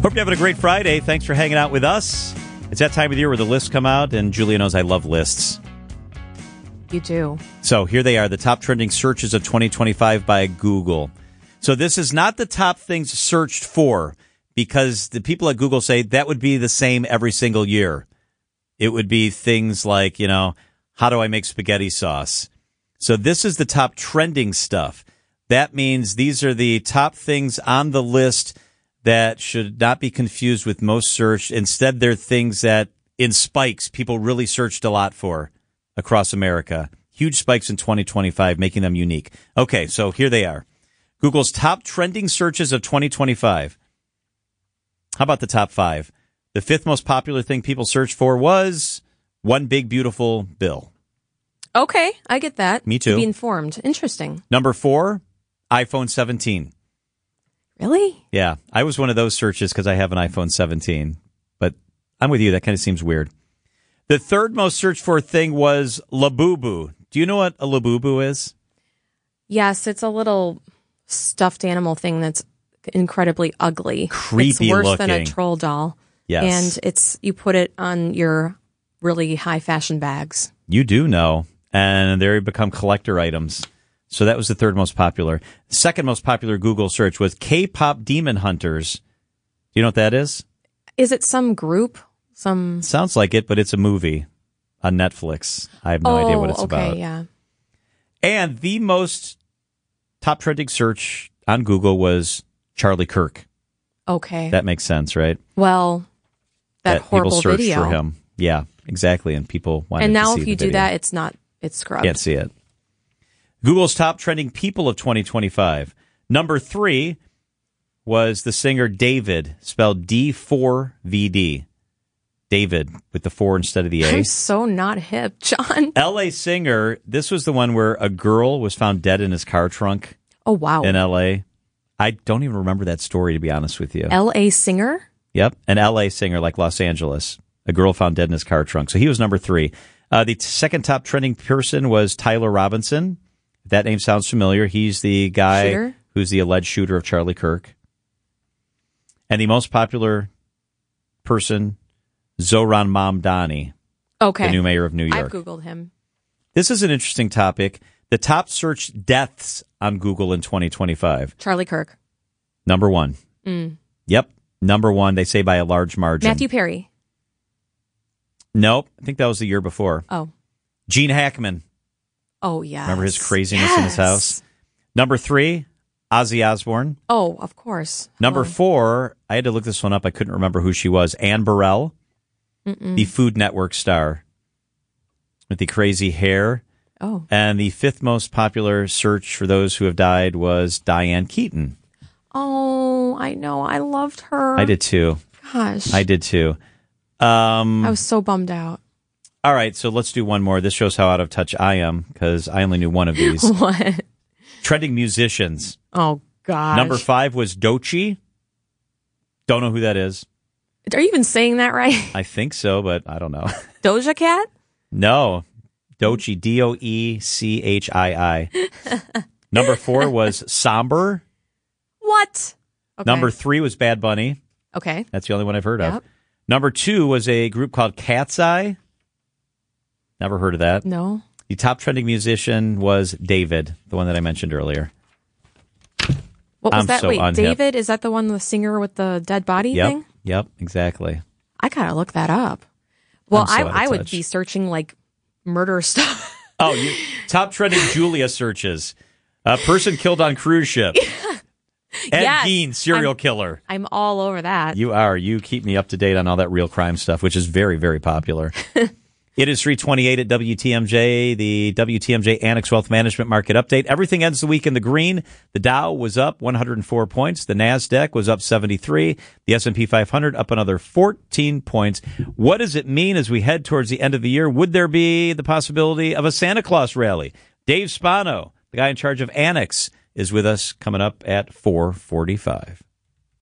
Hope you're having a great Friday. Thanks for hanging out with us. It's that time of the year where the lists come out, and Julia knows I love lists. You do. So here they are, the top trending searches of 2025 by Google. So this is not the top things searched for, because the people at Google say that would be the same every single year. It would be things like, how do I make spaghetti sauce? So this is the top trending stuff. That means these are the top things on the list that should not be confused with most searched. Instead, they're things that, in spikes, people really searched a lot for across America. Huge spikes in 2025, making them unique. Okay, so here they are. Google's top trending searches of 2025. How about the top 5? The 5th most popular thing people searched for was One Big Beautiful Bill. Okay, I get that. Me too. To be informed. Interesting. Number 4, iPhone 17. Really? Yeah, I was one of those searches because I have an iPhone 17. But I'm with you. That kind of seems weird. The 3rd most searched for thing was Labubu. Do you know what a Labubu is? Yes, it's a little stuffed animal thing that's incredibly ugly. Creepy It's worse looking. than a troll doll. Yes. And you put it on your really high fashion bags. You do know. And they become collector items. So that was the 3rd most popular. The 2nd most popular Google search was K-pop Demon Hunters. Do you know what that is? Is it some group? Sounds like it, but it's a movie on Netflix. I have no idea what it's about. Yeah. And the most top trending search on Google was Charlie Kirk. Okay. That makes sense, right? Well, that horrible people searched video. for him. Yeah, exactly. And people wanted And to now see if you the do video. that, it's scrubbed. Can't see it. Google's top trending people of 2025. Number 3 was the singer David, spelled D4VD. David with the 4 instead of the A. I'm so not hip, John. L.A. singer, this was the one where a girl was found dead in his car trunk Oh, wow. in L.A. I don't even remember that story, to be honest with you. L.A. singer? Yep, an L.A. singer like Los Angeles. A girl found dead in his car trunk. So he was number 3. The second top trending person was Tyler Robinson. That name sounds familiar. He's the guy who's the alleged shooter of Charlie Kirk. And the most popular person, Zohran Mamdani, Okay. the new mayor of New York. I've Googled him. This is an interesting topic. The top searched deaths on Google in 2025. Charlie Kirk. Number 1. Yep, number 1. They say by a large margin. Matthew Perry. Nope, I think that was the year before. Oh. Gene Hackman. Oh, yeah. Remember his craziness in his house? Number 3, Ozzy Osbourne. Oh, of course. Number 4, I had to look this one up. I couldn't remember who she was. Anne Burrell, the Food Network star with the crazy hair. Oh. And the 5th most popular search for those who have died was Diane Keaton. Oh, I know. I loved her. I did too. Gosh. I did too. I was so bummed out. All right, so let's do one more. This shows how out of touch I am because I only knew one of these. What? Trending musicians. Oh, gosh. Number 5 was Doechii. Don't know who that is. Are you even saying that right? I think so, but I don't know. Doja Cat? No. Doechii, Doechii. Number 4 was Somber. What? Okay. Number 3 was Bad Bunny. Okay. That's the only one I've heard of. Yep. Number 2 was a group called Cat's Eye. Never heard of that. No. The top trending musician was David, the one that I mentioned earlier. What was I'm that? so Wait, unhip. David? Is that the one, the singer with the dead body thing? Yep, exactly. I gotta look that up. Well, I'm so out of I would touch. be searching like murder stuff. Oh, top trending Julia searches. A person killed on cruise ship. Ed Yes, Gein, serial killer. I'm all over that. You are. You keep me up to date on all that real crime stuff, which is very, very popular. It is 3:28 at WTMJ, the WTMJ Annex Wealth Management Market Update. Everything ends the week in the green. The Dow was up 104 points. The NASDAQ was up 73. The S&P 500 up another 14 points. What does it mean as we head towards the end of the year? Would there be the possibility of a Santa Claus rally? Dave Spano, the guy in charge of Annex, is with us coming up at 4:45.